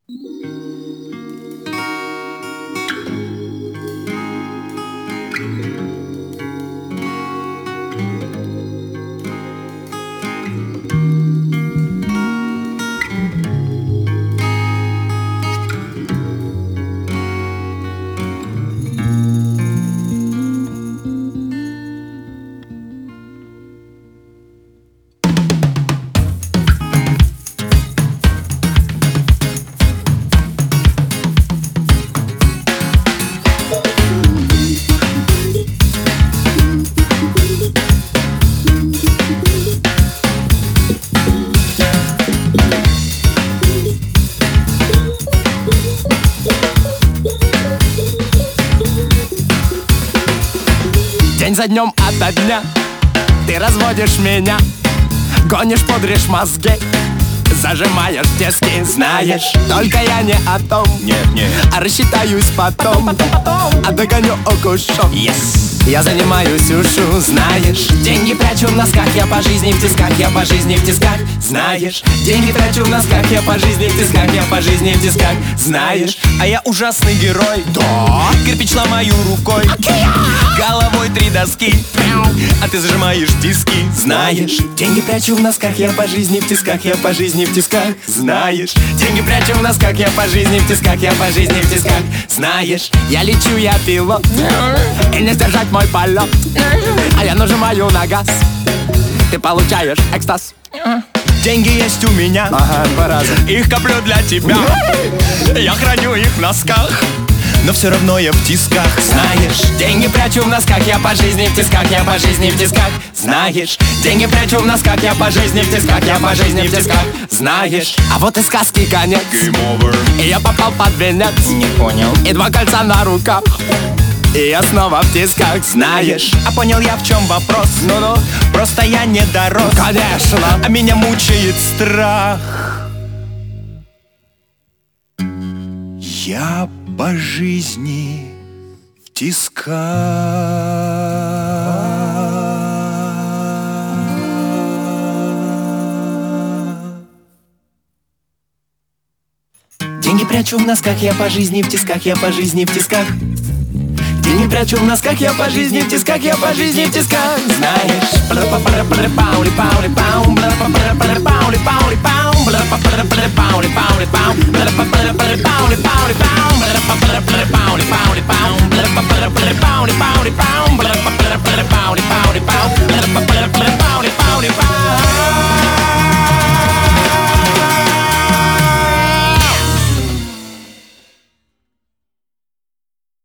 День за днем ото дня ты разводишь меня, гонишь, пудришь мозги, зажимаешь тиски. Знаешь, только я не о том, а рассчитаюсь потом, а догоню, укушу. Я занимаюсь ушу, знаешь. Деньги прячу в носках, я по жизни в тисках, я по жизни в тисках, знаешь. Деньги прячу в носках, я по жизни в тисках, я по жизни в тисках, знаешь. А я ужасный герой, да. Кирпич ломаю рукой, головой 3 доски, а ты зажимаешь диски, знаешь. Деньги прячу в носках, я по жизни в тисках, я по жизни в тисках, знаешь. Деньги прячу в носках, я по жизни в тисках, я по жизни в тисках, знаешь. Я лечу, я пилот, и не сдержать мой полет, а я нажимаю на газ, ты получаешь экстаз. Деньги есть у меня, ага, 2 раза. их коплю для тебя. Я храню их в носках, но все равно я в тисках, знаешь. Деньги прячу в носках, я по жизни в тисках, я по жизни в тисках, знаешь. Деньги прячу в носках, я по жизни в тисках, я по жизни в тисках, знаешь. А вот и сказки конец, Game over. И я попал под венец, Не понял. и 2 кольца на руках, и я снова в тисках, знаешь. А понял я, в чем вопрос. Ну-ну. Просто я не дорос, Конечно. а меня мучает страх. Я по жизни в тисках. Деньги прячу в носках, я по жизни в тисках, я по жизни в тисках. Деньги прячу в носках, я по жизни в тисках, я по жизни в тисках, знаешь.